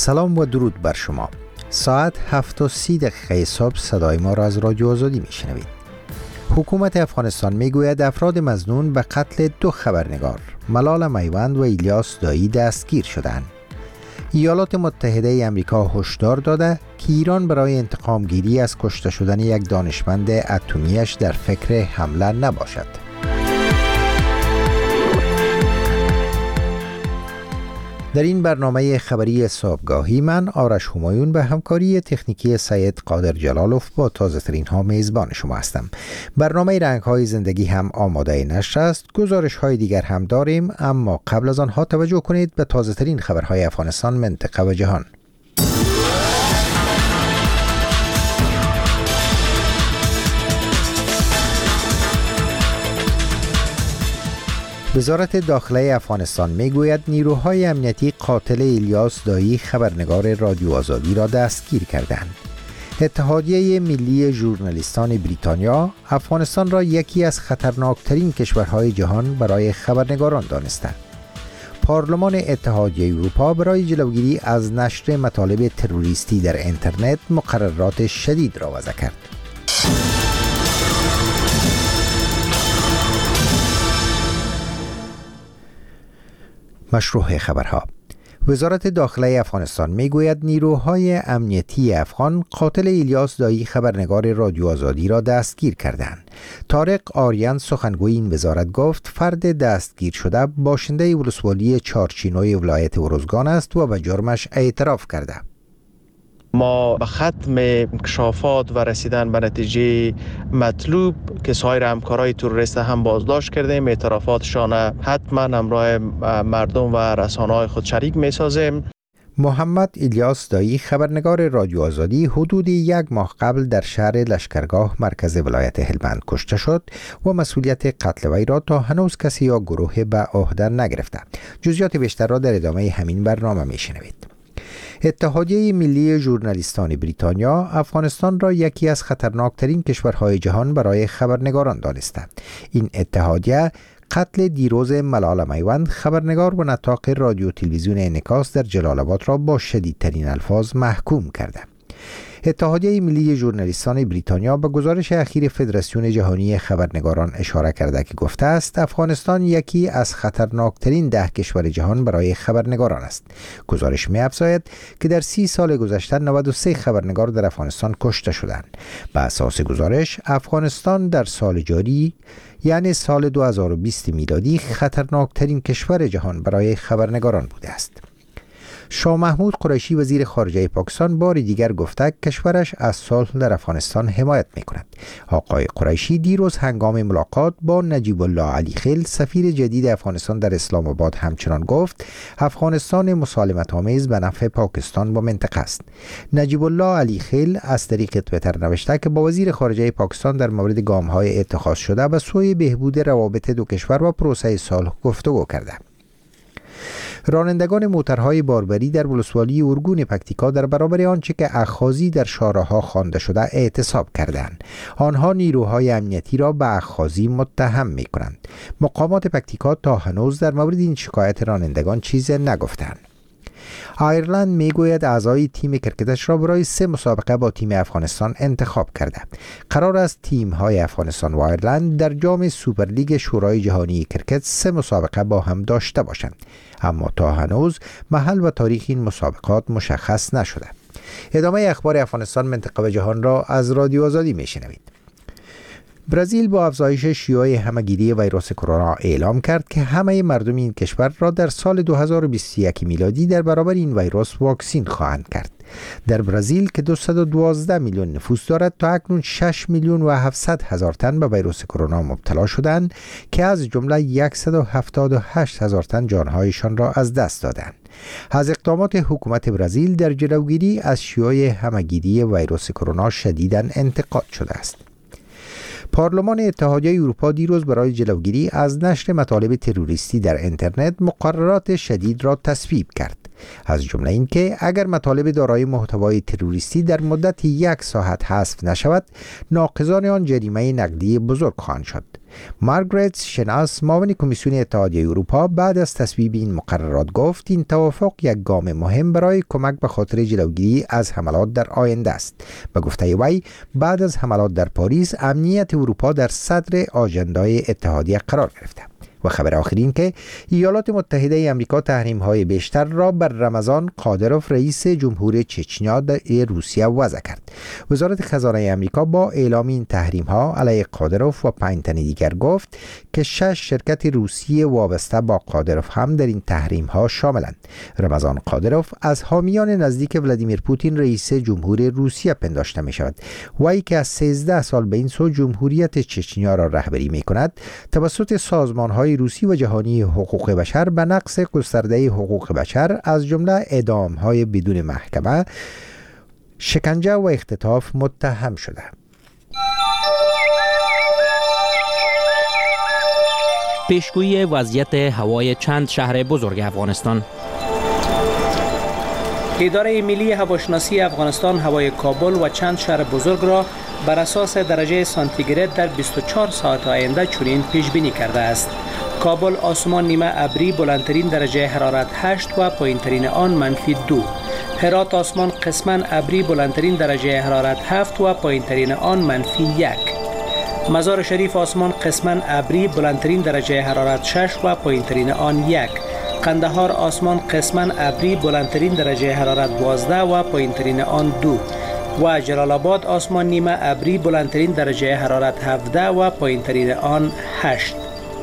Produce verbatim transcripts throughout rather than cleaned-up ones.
سلام و درود بر شما. ساعت هفت و سی دقیقه صبح صدای ما را از رادیو آزادی میشنوید. حکومت افغانستان میگوید افراد مظنون به قتل دو خبرنگار ملال میوند و الیاس دایی دستگیر شدند. ایالات متحده امریکا هشدار داده که ایران برای انتقام گیری از کشته شدن یک دانشمند اتمیش در فکر حمله نباشد. در این برنامه خبری صبحگاهی من آرش همایون به همکاری تکنیکی سید قادر جلالوف با تازه ترین ها میزبان شما هستم. برنامه رنگ های زندگی هم آماده نشر است. گزارش های دیگر هم داریم، اما قبل از آنها توجه کنید به تازه ترین خبرهای افغانستان، منطقه و جهان. وزارت داخله افغانستان میگوید نیروهای امنیتی قاتل الیاس دایی خبرنگار رادیو آزادی را دستگیر کردند. اتحادیه ملی ژورنالیستان بریتانیا افغانستان را یکی از خطرناکترین کشورهای جهان برای خبرنگاران دانسته. پارلمان اتحادیه اروپا برای جلوگیری از نشر مطالب تروریستی در اینترنت مقررات شدید را وضع کرد. مشروع خبرها. وزارت داخله افغانستان میگوید نیروهای امنیتی افغان قاتل الیاس دایی خبرنگار رادیو آزادی را دستگیر کردند. طارق آریان سخنگوی این وزارت گفت فرد دستگیر شده باشنده ولسوالی چارچینوی ولایت ارزگان است و به جرمش اعتراف کرده. ما به ختم انکشافات و رسیدن به نتیجه مطلوب که سایر همکارای تروریست هم بازداشت کردیم. اعترافاتشان حتما همراه مردم و رسانه‌های خود شریک می‌سازیم. محمد الیاس دایی خبرنگار رادیو آزادی حدود یک ماه قبل در شهر لشکرگاه مرکز ولایت هلمند کشته شد و مسئولیت قتل وی را تا هنوز کسی یا گروه به عهده نگرفته. جزئیات بیشتر را در ادامه همین برنامه میشنوید. اتحادیه ملی ژورنالیستان بریتانیا افغانستان را یکی از خطرناکترین کشورهای جهان برای خبرنگاران دانسته. این اتحادیه قتل دیروز ملال میوند خبرنگار و نطاق رادیو تلویزیون انعکاس در جلال آباد را با شدیدترین الفاظ محکوم کرده. اتحادیه ملی ژورنالیستان بریتانیا به گزارش اخیر فدراسیون جهانی خبرنگاران اشاره کرده که گفته است افغانستان یکی از خطرناکترین ده کشور جهان برای خبرنگاران است. گزارش می‌افزاید که در سی سال گذشته نود و سه خبرنگار در افغانستان کشته شدند. به اساس گزارش افغانستان در سال جاری یعنی سال دو هزار و بیست میلادی خطرناکترین کشور جهان برای خبرنگاران بوده است. شاه محمود قریشی وزیر خارجه پاکستان بار دیگر گفته کشورش از صلح در افغانستان حمایت می‌کند. آقای قریشی دیروز هنگام ملاقات با نجیب الله علی خیل سفیر جدید افغانستان در اسلام آباد همچنان گفت افغانستان مسالمت آمیز به نفع پاکستان و منطقه است. نجیب الله علی خیل از طریق توییتر نوشته که با وزیر خارجه پاکستان در مورد گام‌های اتخاذ شده به سوی بهبود روابط دو کشور و پروسه صلح گفتگو کرده. رانندگان موترهای باربری در ولسوالی ارگون پکتیکا در برابر آنچه که اخاذی در شاره‌ها خوانده شده اعتصاب کردند. آنها نیروهای امنیتی را به اخاذی متهم می‌کنند. مقامات پکتیکا تا هنوز در مورد این شکایت رانندگان چیزی نگفتند. آیرلند میگوید اعضای تیم کرکتش را برای سه مسابقه با تیم افغانستان انتخاب کرده. قرار است تیم‌های افغانستان و آیرلند در جام سوپرلیگ شورای جهانی کرکت سه مسابقه با هم داشته باشند، اما تا هنوز محل و تاریخ این مسابقات مشخص نشده. ادامه اخبار افغانستان، منطقه و جهان را از رادیو آزادی میشنوید. برزیل با افزایش شیوع همه‌گیری ویروس کرونا اعلام کرد که همه مردم این کشور را در سال دو هزار و بیست و یک میلادی در برابر این ویروس واکسین خواهند کرد. در برزیل که دویست و دوازده میلیون نفوس دارد تا اکنون شش میلیون و هفتصد هزار تن به ویروس کرونا مبتلا شدند که از جمله صد و هفتاد و هشت هزار تن جانهایشان را از دست دادند. از اقدامات حکومت برزیل در جلوگیری از شیوع همه‌گیری ویروس کرونا شدیداً انتقاد شده است. پارلمان اتحادیه اروپا دیروز برای جلوگیری از نشر مطالب تروریستی در اینترنت مقررات شدید را تصویب کرد. از جمله اینکه اگر مطالب دارای محتوای تروریستی در مدت یک ساعت حذف نشود، ناقضان آن جریمه نقدی بزرگ خواهند شد. مارگریت شناس معاون کمیسیون اتحادیه اروپا بعد از تصویب این مقررات گفت این توافق یک گام مهم برای کمک به خاطر جلوگیری از حملات در آینده است. به گفته وی بعد از حملات در پاریس امنیت اروپا در صدر آژندای اتحادیه قرار گرفته. و خبر آخرین که ایالات متحده امریکا تحریم‌های بیشتر را بر رمضان قادروف رئیس جمهور چچنیا در روسیه وضع کرد. وزارت خزانه امریکا با اعلام این تحریم‌ها علیه قادروف و پنج تن دیگر گفت که شش شرکت روسی وابسته با قادروف هم در این تحریم‌ها شاملند. رمضان قادروف از حامیان نزدیک ولادیمیر پوتین رئیس جمهور روسیه پنداشته می‌شود. وی که از سیزده سال به این سو جمهوریت چچنیا را رهبری می‌کند توسط سازمان‌های روسی و جهانی حقوق بشر به نقض گسترده حقوق بشر از جمله اعدام‌های بدون محکمه، شکنجه و اختطاف متهم شده. پیشگویی وضعیت هوای چند شهر بزرگ افغانستان. اداره ملی هواشناسی افغانستان هوای کابل و چند شهر بزرگ را بر اساس درجه سانتیگراد در بیست و چهار ساعت آینده چنین پیش بینی کرده است. کابل آسمان نیمه ابری، بلندترین درجه حرارت هشت و پایینترین آن منفی دو. هرات آسمان قسما ابری، بلندترین درجه حرارت هفت و پایینترین آن منفی یک. مزار شریف آسمان قسما ابری، بلندترین درجه حرارت شش و پایینترین آن یک. قندهار آسمان قسما ابری، بلندترین درجه حرارت دوازده و پایینترین آن دو. و جلال آباد آسمان نیمه ابری، بلندترین درجه حرارت هفده و پایینترین آن هشت.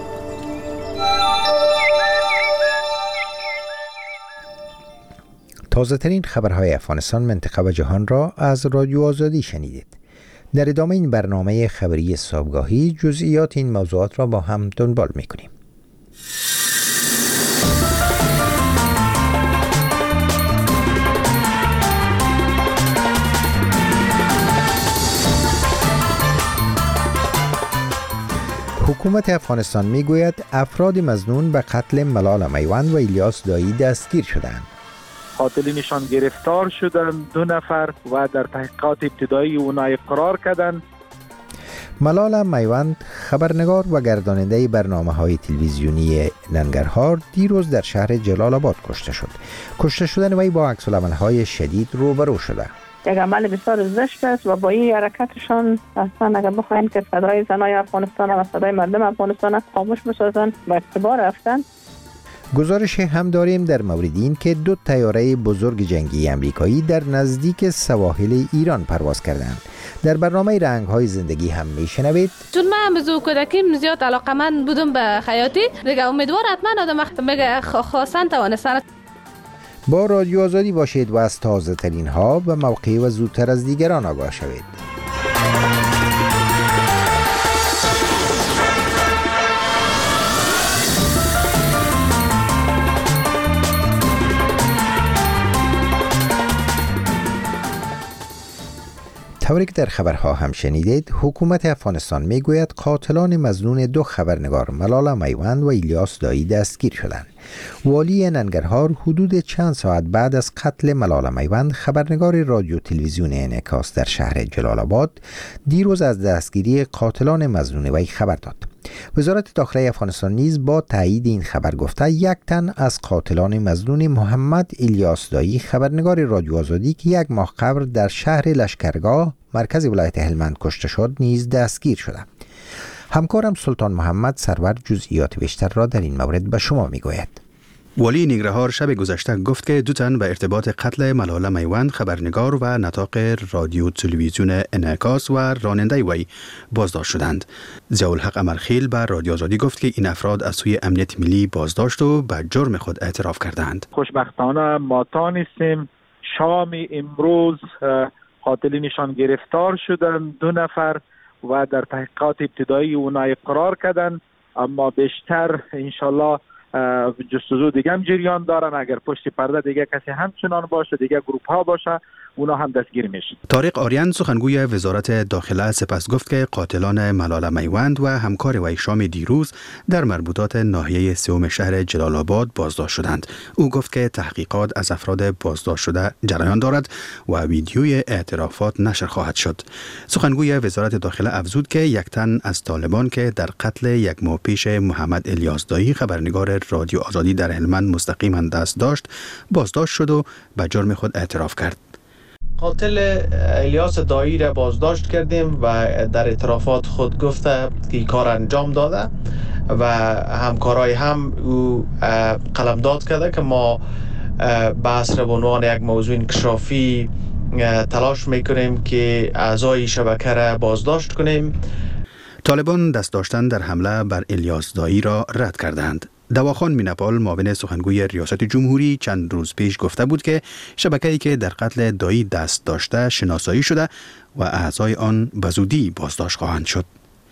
تازه ترین خبرهای افغانستان، منطقه و جهان را از رادیو آزادی شنیدید. در ادامه این برنامه خبری صبحگاهی جزئیات این موضوعات را با هم دنبال می‌کنیم. حکومت افغانستان میگوید افراد مظنون به قتل ملال میوند و الیاس دایی دستگیر شدند. قاتلینشان گرفتار شدند، دو نفر، و در تحقیقات ابتدایی اونا اقرار کردند. ملال میوند خبرنگار و گرداننده برنامه‌های تلویزیونی ننگرهار دیروز در شهر جلال آباد کشته شد. کشته شدن وی با عکس‌العمل‌های شدید روبرو شده. یک عمل بسیار زشت است و با این حرکتشان اصلا اگر بخواین که صدای زنای افغانستان و صدای مردم افغانستان خاموش بسازن و اعتبار رفتن. گزارش هم داریم در مورد این که دو طیاره بزرگ جنگی امریکایی در نزدیک سواحل ایران پرواز کردند. در برنامه رنگ‌های زندگی هم میشنوید. چون من از کودکیم زیاد علاقه‌مند بودم به خیاطی، دیگه امیدوار حتما آدم وقت میگه خواستن توانستن. با رادیو آزادی باشید و از تازه ترین ها و موقعی و زودتر از دیگران آگاه شوید. طوری که در خبرها هم شنیدید، حکومت افغانستان میگوید قاتلان مظنون دو خبرنگار ملال میوند و الیاس دایی دستگیر شدند. والی ننگرهار حدود چند ساعت بعد از قتل ملال میوند خبرنگار رادیو تلویزیون انعکاس در شهر جلال آباد دیروز از دستگیری قاتلان مظنون وی خبر داد. وزارت داخلی افغانستان نیز با تایید این خبر گفته یک تن از قاتلان مظنون محمد الیاس دایی خبرنگار رادیو آزادی که یک ماه قبل در شهر لشکرگاه مرکز ولایت هلمند کشته شد نیز دستگیر شده. همکارم سلطان محمد سرور جزئیات بیشتر را در این مورد به شما میگوید. والی ننگرهار شب گذشته گفت که دو تن به ارتباط قتل ملال میوند خبرنگار و نطاق رادیو تلویزیون انعکاس و راننده وی بازداشت شدند. ضیاءالحق امرخیل به رادیو آزادی گفت که این افراد از سوی امنیت ملی بازداشت و به جرم خود اعتراف کردند. خوشبختانه ما تانستیم شام امروز قاتلینشان گرفتار شدند، دو نفر، و در تحقیقات ابتدایی اونا اقرار کردند، اما بیشتر انشالله جستجو دیگه هم جریان دارن. اگر پشت پرده دیگه کسی همچنان باشه، دیگه گروپ ها باشه، اونا هم دستگیر میشن. طارق آریان سخنگوی وزارت داخله سپس گفت که قاتلان ملاله میوند و همکار وی شام دیروز در مربوطات ناحیه سوم شهر جلال آباد بازداشت شدند. او گفت که تحقیقات از افراد بازداشت شده جریان دارد و ویدیوی اعترافات نشر خواهد شد. سخنگوی وزارت داخله افزود که یک تن از طالبان که در قتل یک ماه پیش محمد الیاس دایی خبرنگار رادیو آزادی در هلمند مستقیما دست داشت بازداشت شد و به جرم خود اعتراف کرد. قاتل الیاس دایی را بازداشت کردیم و در اعترافات خود گفته که کار انجام داده و همکارای هم او قلمداد کرده که ما بحث را به عنوان یک موضوع انکشافی تلاش میکنیم که اعضای شبکه را بازداشت کنیم. طالبان دست داشتن در حمله بر الیاس دایی را رد کردند. دواخان مینپال معاون سخنگوی ریاست جمهوری چند روز پیش گفته بود که شبکه‌ای که در قتل دایی دست داشته شناسایی شده و اعضای آن به زودی بازداشت خواهند شد.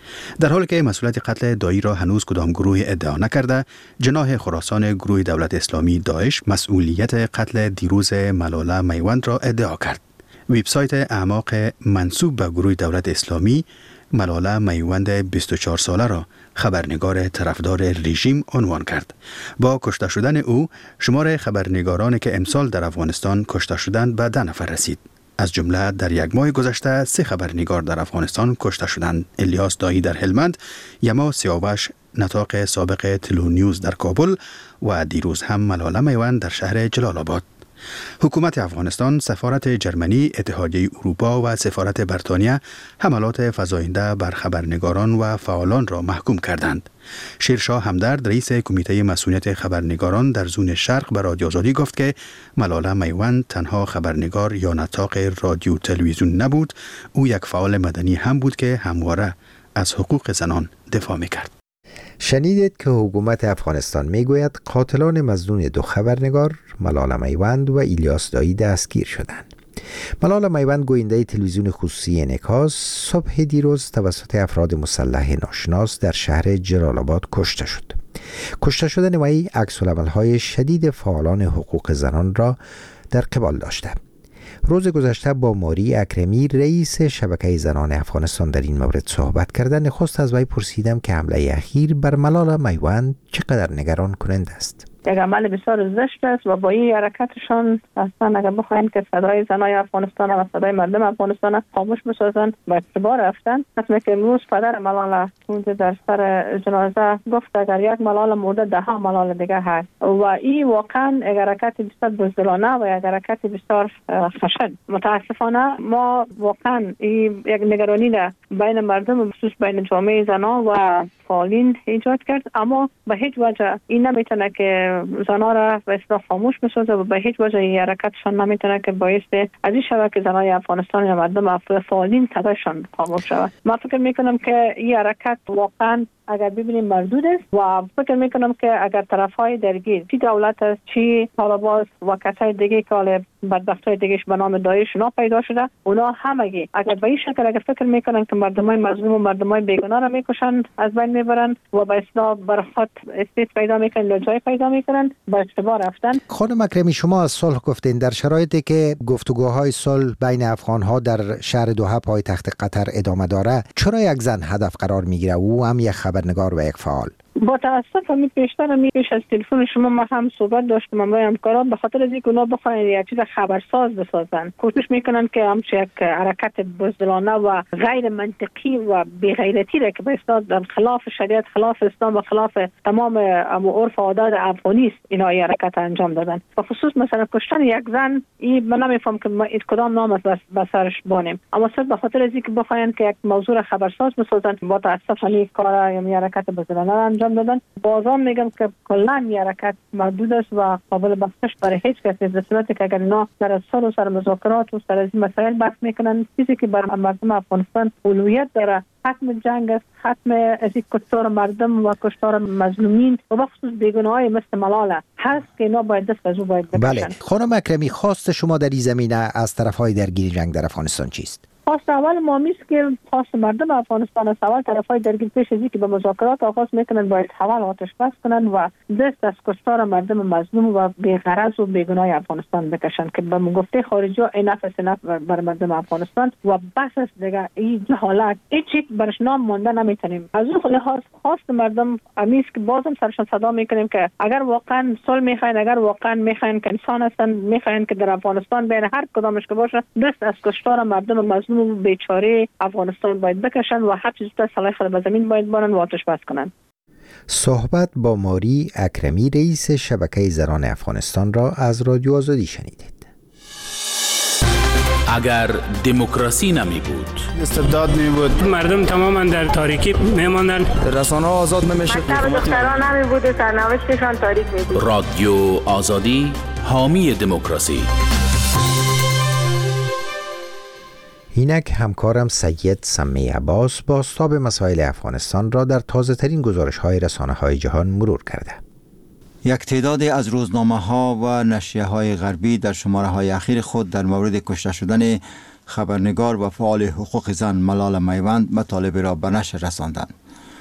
در حالی که مسئولیت قتل دایی را هنوز کدام گروه ادعا نکرده، جناح خراسان گروه دولت اسلامی داعش مسئولیت قتل دیروز ملاله میوند را ادعا کرد. وبسایت اعماق منسوب به گروه دولت اسلامی ملاله میوند بیست و چهار ساله را خبرنگار طرفدار رژیم عنوان کرد. با کشته شدن او شمار خبرنگارانی که امسال در افغانستان کشته شدند به ده نفر رسید. از جمله در یک ماه گذشته سه خبرنگار در افغانستان کشته شدند: الیاس دایی در هلمند، یما سیاوش نطاق سابق تلو نیوز در کابل و دیروز هم ملاله میوند در شهر جلال آباد. حکومت افغانستان، سفارت جرمنی، اتحادیه اروپا و سفارت بریتانیا حملات فزاینده بر خبرنگاران و فعالان را محکوم کردند. شیرشاه همدرد، رئیس کمیته مسئولیت خبرنگاران در زون شرق به رادیو آزادی گفت که ملاله میوند تنها خبرنگار یا نطاق رادیو تلویزیون نبود، او یک فعال مدنی هم بود که همواره از حقوق زنان دفاع می‌کرد. شنیدید که حکومت افغانستان میگوید قاتلان مظنون دو خبرنگار ملاله میوند و الیاس دایی دستگیر شدند. ملاله میوند، گوینده تلویزیون خصوصی انعکاس، صبح دیروز توسط افراد مسلح ناشناس در شهر جلال آباد کشته شد. کشته شدن وی عکس‌العمل‌های شدید فعالان حقوق زنان را در قبال داشته. روز گذشته با ماری اکرمی، رئیس شبکه زنان افغانستان، در این مورد صحبت کردن. نخست از وی پرسیدم که حمله اخیر بر ملاله میوند چقدر نگران کننده است. یک عمل بسیار زشت است و با این حرکتشان اصلا اگر بخواین که صدای زنای افغانستان و صدای مردم افغانستان خاموش بسازن و اعتبار رفتن. مثل که امروز پدر ملاله در سر جنازه گفت اگر یک ملاله مرده ده ها ملاله دیگه هست و این واقعا یک حرکت بسیار بزدلانه و یک حرکت بسیار خشن. متاسفانه ما واقعا این یک نگرانی ده بین مردم و خصوص بین جامعه زنان و فعالین ایجاد کرد، اما به هیچ وجه این نمیتونه که زنها را به اصطلاح خاموش بسازه و به هیچ وجه این حرکتشان نمیتونه که باعث از این شود که زنای افغانستان یا مردم افغان فعالین صدایشان خاموش شود. من فکر میکنم که این حرکت واقعا اگر ببینیم مردود است و فکر میکنم که اگر طرفهای درگیر چی دولت است چی طالبان و کسای دیگه که حالا بدبختای دیگهش به نام داعش اونا پیدا شده، اونا همگی اگر به این شکل اگر فکر میکنن که مردمای مظلوم و مردمای بیگناه را میکشن، از بین میبرن و به اصطلاح بر خود استیت پیدا میکنن، لجای پیدا میکنن، با اشتباه رفتن. خانم اکرمی، شما از صلح گفتین. در شرایطی که گفتگوهای صلح بین افغانها در شهر دوحه پایتخت قطر ادامه داره، چرا یک زن هدف قرار میگیره، او هم یک خبرنگار و یک فعال؟ با تاسف می پیشتر می پیش از تلفن شما ما هم صحبت داشتم با همکاران، به خاطر از اینکه اونا بخواین یک چیز خبرساز بسازن، کوشش میکنن که همچه یک حرکت بزدلانه و غیر منطقی و بی غیرتی را که به اصطلاح در خلاف شریعت، خلاف اسلام و خلاف تمام عرف و عادات افغانی است اینا این حرکت انجام دادن. و خصوص مثلا کشتن یک زن، این من نمیفهم که ما کدام نام است به سرش بانیم، اما صرف به خاطر از اینکه بخواین که یک موضوع خبرساز بسازن، با تاسف این کار یا حرکت بزدلانه انجام دادن. بازم میگم که کلا این حرکت محدود است و قابل بخشش برای هیچ کسی، در صورتی که اگر اینا در سر و سر مذاکرات و سر از این مسائل بحث میکنن، چیزی که بر مردم افغانستان اولویت داره ختم جنگ است، ختم از این کشتار مردم و کشتار مظلومین و بخصوص بیگناهای مثل ملاله هست که اینا باید دست از او باید بکشن. بله. خانم اکرمی، خواست شما در این زمینه از طرفهای درگیر جنگ در افغانستان چیست؟ خواست اول ما میست که خواست مردم افغانستان است. اول طرفای درگیر پیش از اینکه به مذاکرات آغاز میکنن باید حوال آتش بس کنن و دست از کشتار مردم مظلوم و بی‌غرض و بیگناه افغانستان بکشن که به گفته خارجی ها این نفس نفس بر مردم افغانستان و بس است دیگه. این حالت هیچ چیز برش نام مونده نمیتونیم. از اون لحاظ خواست مردم امیز که بازم سرشان صدا میکنیم که اگر واقعا صلح میخواین، اگر واقعا میخواین که انسان هستن، میخواین که در افغانستان بین هر کدامش که باشه دست از کشتار مردم مظلوم و بیچاره افغانستان باید بکشن و هر چیز تا سلاح خود به زمین باید بارن و آتش بس کنن. صحبت با ماری اکرمی رئیس شبکه زنان افغانستان را از رادیو آزادی شنیدید. اگر دموکراسی نمی بود، استبداد می بود، مردم تماما در تاریکی می ماندند، رسانه ها آزاد نمی شد، مکتب دختران نمی بود و سرنوشتشان تاریک می بود. رادیو آزادی حامی دموکراسی. اینک همکارم سید سمی عباس بازتاب مسائل افغانستان را در تازه ترین گزارش های رسانه های جهان مرور کرده. یک تعدادی از روزنامه ها و نشریه های غربی در شماره های اخیر خود در مورد کشته شدن خبرنگار و فعال حقوق زن ملال میوند مطالب را به نشر رساندند.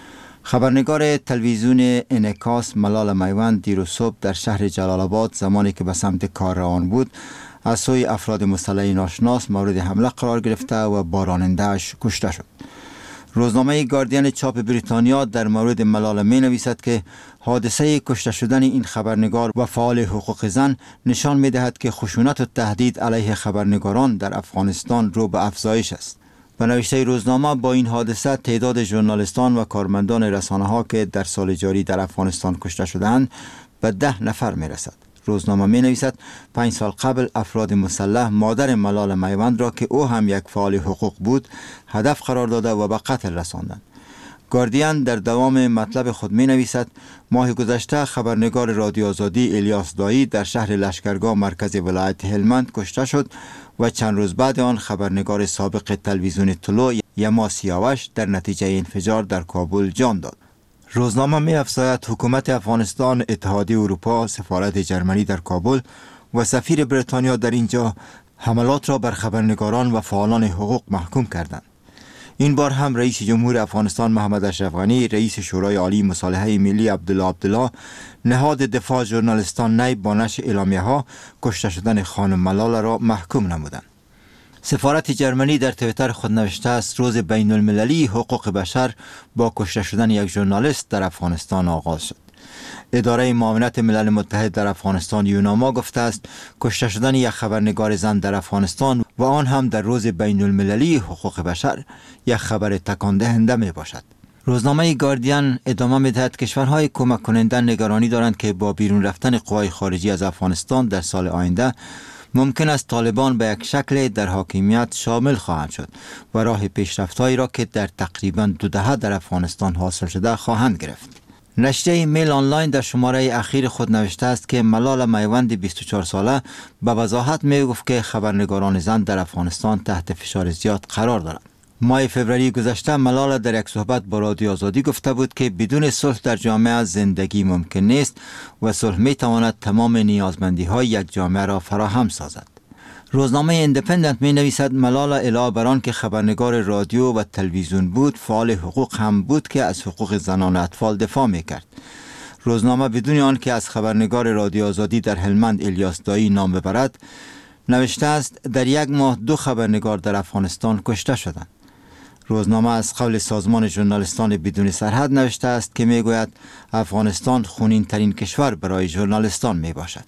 خبرنگار تلویزیون انعکاس ملال میوند دیروز صبح در شهر جلال آباد زمانی که به سمت کار روان بود از سوی افراد مسلح ناشناس مورد حمله قرار گرفته و با راننده‌اش کشته شد. روزنامه گاردین چاپ بریتانیا در مورد ملال می نویسد که حادثه کشته شدن این خبرنگار و فعال حقوق زن نشان می دهد که خشونت و تهدید علیه خبرنگاران در افغانستان رو به افزایش است. به نوشته روزنامه با این حادثه تعداد ژورنالیستان و کارمندان رسانه ها که در سال جاری در افغانستان کشته شدند به ده نفر می رسد. روزنامه می نویسد پنج سال قبل افراد مسلح مادر ملال میوند را که او هم یک فعال حقوق بود هدف قرار داده و به قتل رساندند. گاردین در دوام مطلب خود می نویسد ماه گذشته خبرنگار رادیو آزادی الیاس دایی در شهر لشکرگاه مرکز ولایت هلمند کشته شد و چند روز بعد آن خبرنگار سابق تلویزیون طلوع یما سیاوش در نتیجه انفجار در کابل جان داد. روزنامه می افزاید حکومت افغانستان، اتحادیه اروپا، سفارت جرمنی در کابل و سفیر بریتانیا در اینجا حملات را بر خبرنگاران و فعالان حقوق محکوم کردند. این بار هم رئیس جمهور افغانستان محمد اشرف غنی، رئیس شورای عالی مصالحه ملی عبدالله عبدالله، نهاد دفاع ژورنالیستان نیب با نشر اعلامیه ها کشته شدن خانم ملال را محکوم نمودند. سفارت جرمنی در توییتر خود نوشته است روز بین المللی حقوق بشر با کشته شدن یک ژورنالیست در افغانستان آغاز شد. اداره معاونت ملل متحد در افغانستان یوناما گفته است کشته شدن یک خبرنگار زن در افغانستان و آن هم در روز بین المللی حقوق بشر یک خبر تکان دهنده می باشد. روزنامه گاردین ادامه می دهد کشورهای کمک کننده نگرانی دارند که با بیرون رفتن قوای خارجی از افغانستان در سال آینده ممکن است طالبان به یک شکل در حاکمیت شامل خواهند شد و راه پیشرفت‌هایی را که در تقریباً دو دهه در افغانستان حاصل شده خواهند گرفت. نشریه میل آنلاین در شماره اخیر خود نوشته است که ملال میوند بیست و چهار ساله به وضاحت می گفت که خبرنگاران زن در افغانستان تحت فشار زیاد قرار دارند. ماه فوریه گذشته ملال در یک صحبت با رادیو آزادی گفته بود که بدون صلح در جامعه زندگی ممکن نیست و صلح می تواند تمام نیازمندی های یک جامعه را فراهم سازد. روزنامه ایندیپندنت می نویسد ملال علاوه بر آن که خبرنگار رادیو و تلویزیون بود فعال حقوق هم بود که از حقوق زنان و اطفال دفاع می کرد. روزنامه بدون آن که از خبرنگار رادیو آزادی در هلمند الیاس دایی نام ببرد نوشته است در یک ماه دو خبرنگار در افغانستان کشته شدند. روزنامه از قول سازمان ژورنالیستان بدون سرحد نوشته است که می گوید افغانستان خونین ترین کشور برای ژورنالیستان می باشد.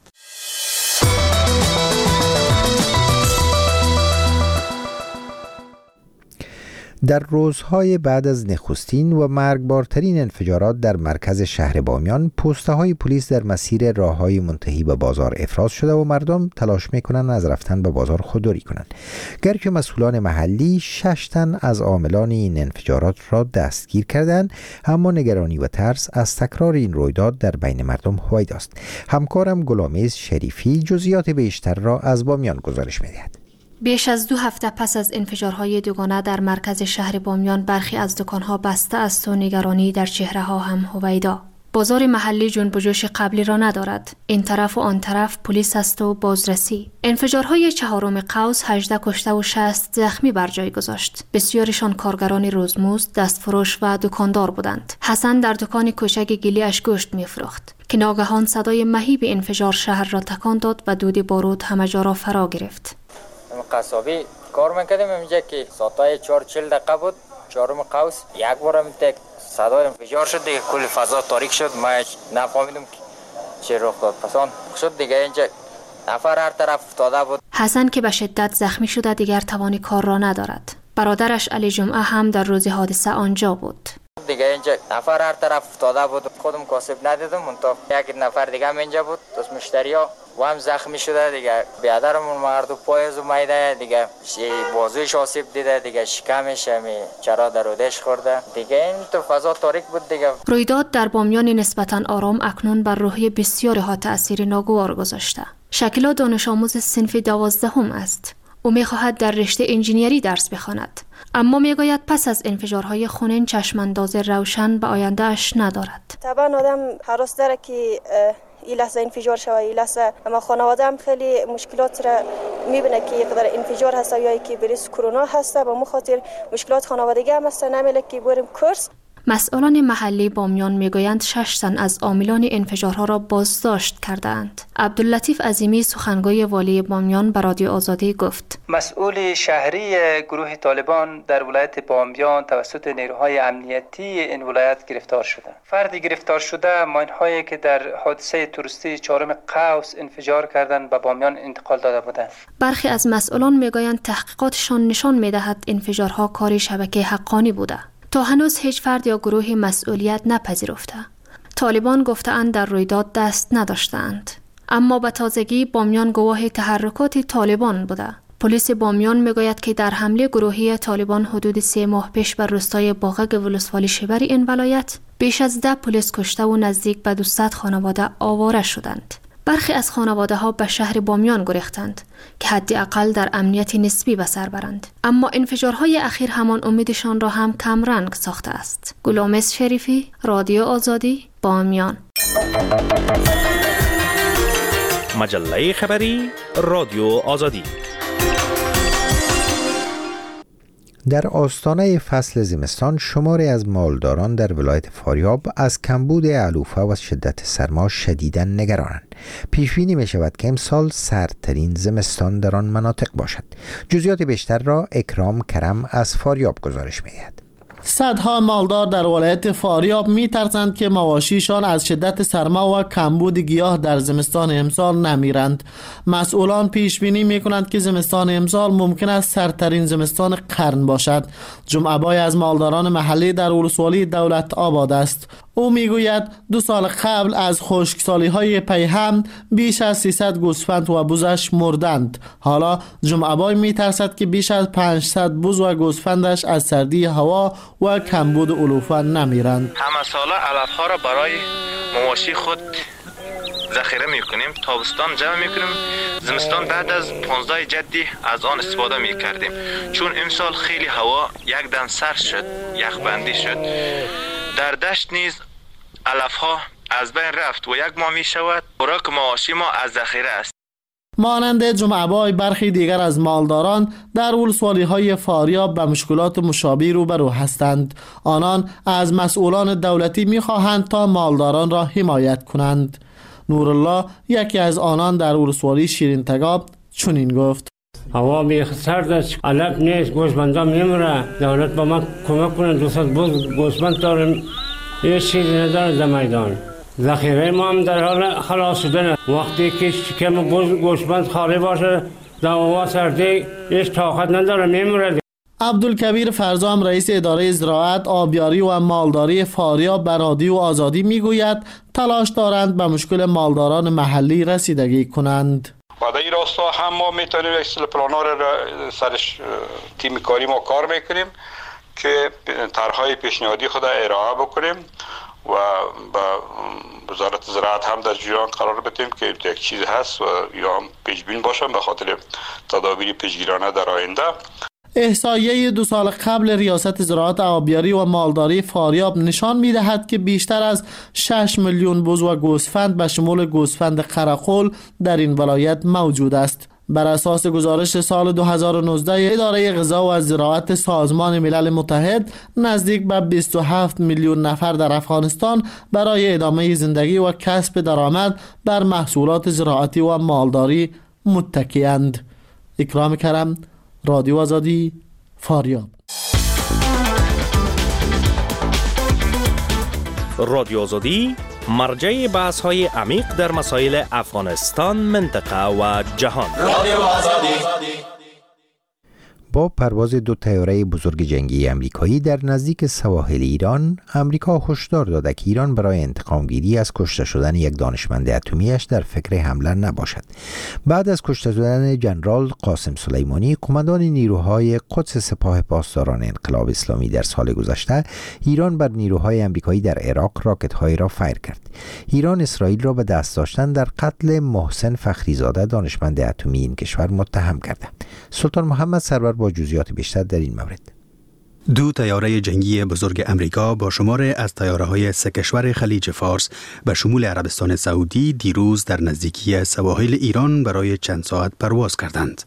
در روزهای بعد از نخستین و مرگبارترین انفجارات در مرکز شهر بامیان پوسته‌های پلیس در مسیر راه‌های منتهی به بازار افراز شده و مردم تلاش می‌کنند از رفتن به بازار خودداری کنند. گرچه مسئولان محلی شش تن از عاملان این انفجارات را دستگیر کردند، اما نگرانی و ترس از تکرار این رویداد در بین مردم هویداست. همکارم گلامیز شریفی جزئیات بیشتر را از بامیان گزارش می‌دهد. بیش از دو هفته پس از انفجارهای دوگانه در مرکز شهر بامیان برخی از دکانها بسته است و نگرانی در چهره‌ها هم هویدا. بازار محلی جنب و جوش قبلی را ندارد. این طرف و آن طرف پلیس است و بازرسی. انفجارهای چهارم قوس هجده کشته و شصت زخمی بر جای گذاشت. بسیارشان کارگران روزمزد، دستفروش و دکاندار بودند. حسن در دکان کوچک گلیش گوشت می‌فروخت که ناگهان صدای مهیب انفجار شهر را تکان داد و دود بارود همه جا را فرا گرفت. قصابی کار می‌کردیم اینجا که ساعت چهار و چهل دقیقه بود. چهارم قوس یک بارم تک صدای انفجار شد دیگه، کل فضا تاریک شد. ما نفهمیدم چه رخ داد. پس آن شد دیگه، اینجا نفر هر طرف افتاده بود. حسن که به شدت زخمی شده دیگر توان کار را ندارد. برادرش علی جمعه هم در روز حادثه آنجا بود. دیگه اینجا نفر هر طرف افتاده بود. خودم کاسب ندیدم، منتها یک نفر دیگه هم اینجا بود. دست مشتریا و هم زخمی شده دیگه. بیادرمون مردو پایز و میده دیگه، بازویش آسیب دیده دیگه، شکمش همی چرا درودش خورده دیگه. این تو فضا تاریک بود دیگه. رویداد در بامیان نسبتاً آرام اکنون بر روحی بسیارها تأثیر ناگوار گذاشته. شکیلا دانش آموز صنف دوازدهم است. او می‌خواهد در رشته انجینیری درس بخواند، اما میگوید پس از انفجارهای خونین چشمانداز روشن به آینده‌اش ندارد. طبعا آدم حراس داره که این لحظه انفجار شوه، این لحظه اما خانواده هم خیلی مشکلات را میبینه که یقدر انفجار هست یا که بریس کرونا هست. به مخاطر مشکلات خانوادگی هم هست، نمیله که بریم کورس. مسئولان محلی بامیان میگویند شش تن از عاملان انفجارها را بازداشت کردند. عبداللطیف عظیمی سخنگوی والی بامیان به رادیو آزادی گفت: مسئول شهری گروه طالبان در ولایت بامیان توسط نیروهای امنیتی این ولایت گرفتار شده. فردی گرفتار شده ماین‌هایی که در حادثه توریستی چهارم قوس انفجار کردند به بامیان انتقال داده بودند. برخی از مسئولان میگویند تحقیقاتشان نشان میدهد انفجارها کاری شبکه حقانی بوده. تا هنوز هیچ فرد یا گروهی مسئولیت نپذیرفته. طالبان گفته‌اند در رویداد دست نداشتند، اما به تازگی بامیان گواه تحرکات طالبان بوده. پلیس بامیان میگوید که در حمله گروهی طالبان حدود سه ماه پیش بر روستای باغک ولسوالی شبر این ولایت بیش از ده پلیس کشته و نزدیک به دویست خانواده آواره شدند. برخی از خانواده ها به شهر بامیان گریختند که حداقل در امنیت نسبی به سر برند، اما انفجارهای اخیر همان امیدشان را هم کم رنگ ساخته است. گلامس شریفی، رادیو آزادی، بامیان. مجله خبری رادیو آزادی. در آستانه فصل زمستان شماری از مالداران در ولایت فاریاب از کمبود علوفه و شدت سرما شدیداً نگرانند. پیش بینی می شود که امسال سردترین زمستان در آن مناطق باشد. جزئیات بیشتر را اکرام کرم از فاریاب گزارش می دهد. صدها مالدار در ولایت فاریاب می ترسند که مواشیشان از شدت سرما و کمبود گیاه در زمستان امسال نمیرند. مسئولان پیش بینی می کنند که زمستان امسال ممکن است سردترین زمستان قرن باشد. جمعه بای از مالداران محلی در ولسوالی دولت آباد است. او میگوید دو سال قبل از خشکسالی های پیهم بیش از سیصد گوسفند و بزش مردند. حالا جمعه بای میترسد که بیش از پانصد بز و گوسفندش از سردی هوا و کمبود علوفه نمیرند. همه ساله علف ها را برای مواشی خود ذخیره میکنیم، تابستان جمع میکنیم، زمستان بعد از پانزده جدی از آن استفاده میکردیم. چون امسال خیلی هوا یک دم سرد شد، یخبندی شد. در دشت نیز علف ها از بین رفت و یک ماه می شود خوراک مواشی ما از ذخیره است. مانند جمعه بای برخی دیگر از مالداران در ولسوالی های فاریاب به مشکلات مشابه روبرو هستند. آنان از مسئولان دولتی می خواهند تا مالداران را حمایت کنند. نورالله یکی از آنان در ولسوالی شیرین تگاب چنین گفت: هوا بیخ سرد است، علف نیست، گوسفندا میمیره. دولت با ما کمک کنه، دوست بز گوسفند داریم، هیچ چیزی نداره در میدان. ذخیره ما هم در حال خلاص شدن. وقتی که شکم بز گوسفند خالی باشه در هوا سردی هیچ طاقت نداره، میمیره. عبدالکبیر فرزام رئیس اداره زراعت، آبیاری و مالداری فاریاب به رادیو آزادی میگوید تلاش دارند به مشکل مالداران محلی رسیدگی کنند. و در این راستا هم ما میتونیم اکسل پلان‌ها را سرش تیم کاری ما کار میکنیم که طرح‌های پیشنهادی خود ارائه بکنیم و با وزارت زراعت هم در جریان قرار بدیم که یک چیز هست و یا هم پیشبین باشم به خاطر تدابیر پیشگیرانه در آینده. احصایه دو سال قبل ریاست زراعت آبیاری و مالداری فاریاب نشان می‌دهد که بیشتر از شش میلیون بز و گوسفند به شمول گوسفند قرقل در این ولایت موجود است. بر اساس گزارش سال دو هزار و نوزده اداره غذا و زراعت سازمان ملل متحد، نزدیک به بیست و هفت میلیون نفر در افغانستان برای ادامه زندگی و کسب درآمد بر محصولات زراعتی و مالداری متکی‌اند. اکرام کرم، رادیو آزادی، فاریاب. رادیو آزادی مرجع بحث های عمیق در مسائل افغانستان، منطقه و جهان. رادیو آزادی. با پرواز دو طیاره بزرگ جنگی امریکایی در نزدیک سواحل ایران، امریکا هشدار داده که ایران برای انتقام گیری از کشته شدن یک دانشمند اتمیش در فکر حمله نباشد. بعد از کشته شدن جنرال قاسم سلیمانی، قماندان نیروهای قدس سپاه پاسداران انقلاب اسلامی در سال گذشته، ایران بر نیروهای امریکایی در عراق راکت‌هایی را فایر کرد. ایران اسرائیل را به دست داشتن در قتل محسن فخریزاده دانشمند اتمی این کشور متهم کرده. سلطان محمد سرور با جزئیات بیشتر در این مورد. دو طیاره جنگی بزرگ امریکا با شمار از طیاره‌های سه کشور خلیج فارس به شمول عربستان سعودی دیروز در نزدیکی سواحل ایران برای چند ساعت پرواز کردند.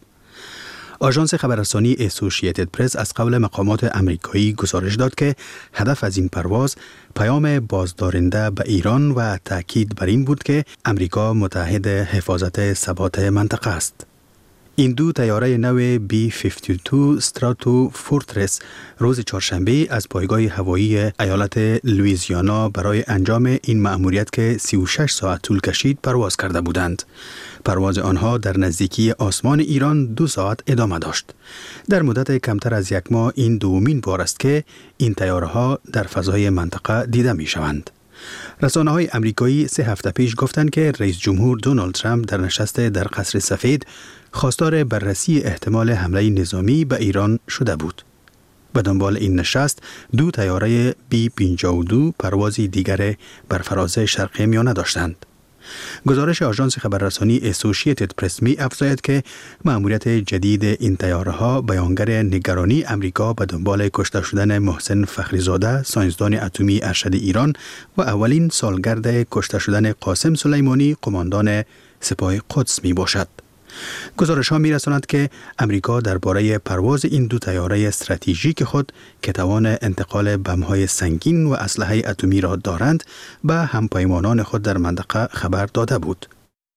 آژانس خبررسانی اسوسییتد پرس از قبل مقامات امریکایی گزارش داد که هدف از این پرواز پیام بازدارنده به ایران و تاکید بر این بود که امریکا متحد حفاظت ثبات منطقه است. این دو طیاره نو بی پنجاه و دو استراتو فورترس روز چهارشنبه از پایگاه هوایی ایالت لوئیزیانا برای انجام این مأموریت که سی و شش ساعت طول کشید پرواز کرده بودند. پرواز آنها در نزدیکی آسمان ایران دو ساعت ادامه داشت. در مدت کمتر از یک ماه این دومین بار است که این طیاره ها در فضای منطقه دیده می شوند. رسانه های امریکایی سه هفته پیش گفتند که رئیس جمهور دونالد ترامپ در نشست در قصر سفید خواستار بررسی احتمال حمله نظامی به ایران شده بود. به دنبال این نشست دو طیاره بی پنجاه و دو پروازی دیگر بر فراز شرق میانه داشتند. گزارش آژانس خبررسانی اسوسییتد پرس می افزاید که مأموریت جدید این طیاره‌ها بیانگر نگرانی امریکا به دنبال کشته شدن محسن فخریزاده ساینسدان اتمی ارشد ایران و اولین سالگرد کشته شدن قاسم سلیمانی قماندان سپاه قدس می باشد. گزارش ها می رساند که امریکا درباره پرواز این دو طیاره استراتژیک خود که توان انتقال بم‌های سنگین و اسلحه اتمی را دارند به همپیمانان خود در منطقه خبر داده بود.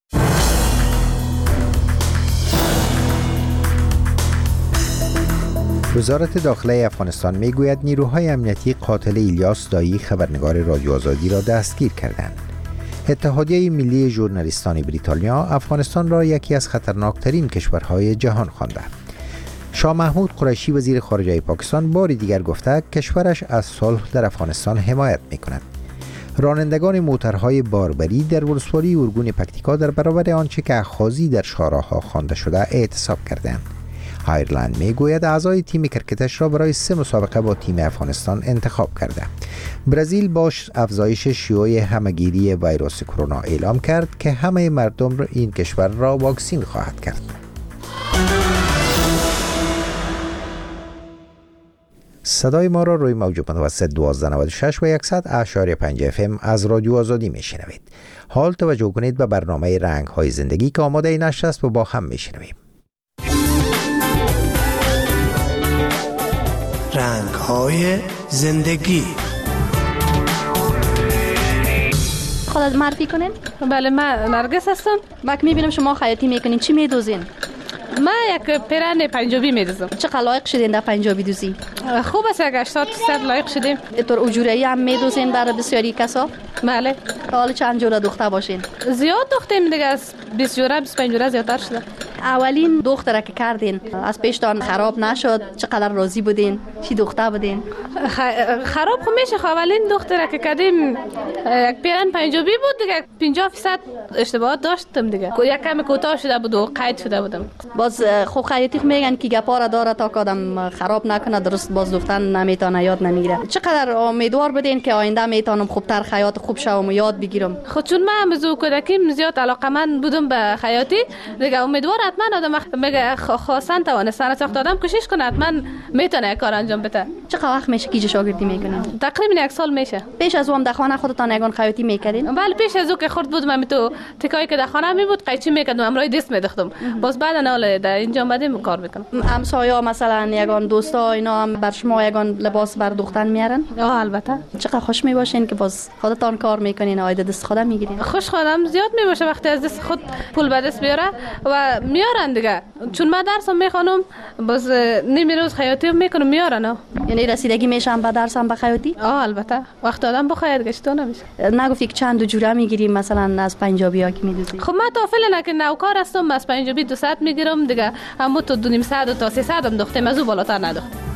وزارت داخله افغانستان می گوید نیروهای امنیتی قاتل الیاس دایی خبرنگار رادیو آزادی را دستگیر کردند. اتحادیه ملی ژورنالیستان بریتانیا افغانستان را یکی از خطرناکترین کشورهای جهان خوانده. شاه محمود قریشی وزیر خارجه پاکستان بار دیگر گفته کشورش از صلح در افغانستان حمایت می‌کند. رانندگان موترهای باربری در ولسوالی ارگون پکتیکا در برابر آنچه که اخاذی در شاهراه‌ها خوانده شده اعتصاب کردند. آیرلند میگوید اعضای تیم کرکتش را برای سه مسابقه با تیم افغانستان انتخاب کرده. برزیل با افزایش شیوع همهگیری ویروس کرونا اعلام کرد که همه مردم را این کشور را واکسین خواهد کرد. صدای ما را روی موج متوسط دوازده نود و شش و صد اعشاری پنج اف ام از رادیو آزادی میشنوید. حال توجه کنید به برنامه رنگ های زندگی که آماده نشر است و با هم میشنویم. رنگ های زندگی. خودت معرفی کنین؟ بله، من نرگس هستم. من میبینم شما خیاطی میکنین. چی میدوزین؟ من یک پیرن پنجابی میدوزم. چقدر لایق شدین در پنجابی دوزی؟ خوب است، یک هشتاد درصد لایق شدیم. اینطور اجوری هم میدوزین برای بسیاری کسا؟ بله. حالا چند جوره دختر باشین؟ زیاد دختیم دیگه، از بیست جوره بیست و پنج جوره زیادتر شده. اولین دختره که کردین از پیشتان خراب نشد؟ چقدر راضی بودین؟ چی دختر بودین؟ خراب خب میشه. اولین دختره که کردیم یک پیرن پنجابی بود دیگه، پنجاه درصد اشتباهات داشتم دیگه. یک کم کوتاه شده بود و قید شده بودم. باز خب خیاطی میگن که گپا داره تا که آدم خراب نکنه، درست باز دختر نمیتونه یاد نمیگیره. چقدر امیدوار بودین که آینده میتونم خوبتر خیاط خوب شوم و یاد بگیرم؟ خود چون من از کودکیم زیاد علاقه‌مند بودم به خیاطی دیگه، امیدوار حتما آدم میگه خواستن توانستن ساخت آدم کوشش کنه حتما میتونه کار انجام بده. چقدر وقت میشه که شاگردی میکنین؟ تقریبا یک سال میشه. پیش از اون در خانه خودتان یگان خیاطی میکردین؟ بله پیش از اون که خرد بودم من تو تکایی که در خانه می بود قیچی میکردم امرای دست میدختم. باز بعد نه در اینجا اومدیم کار میکنم. همسایا مثلا یگان دوستا اینا هم بر شما یگان لباس بر دوختن میارن؟ آه البته. چقدر خوش میباشین که باز خودتان کار میکنین آید دست خودم میگیرین؟ خوش خودم زیاد میباشه وقتی از دست خود پول به دست بیاره و میارن دیگه. چون من درسم میخونم باز نیم روز خیاطی میکنم میارن. یعنی رسیدگی میشم به درسم به خیاطی؟ آه البته. وقت آدم بخواد گشتو نمیشه. نگفتی که چند جوره میگیریم مثلا از پنجابی ها که میدوزی؟ خب من تا فعلا که نوکار هستم از پنجابی دویست میگیرم دیگه. اما تو دو نیم ساعت تا سه ساعت هم دختم از او بالاتر ندختم.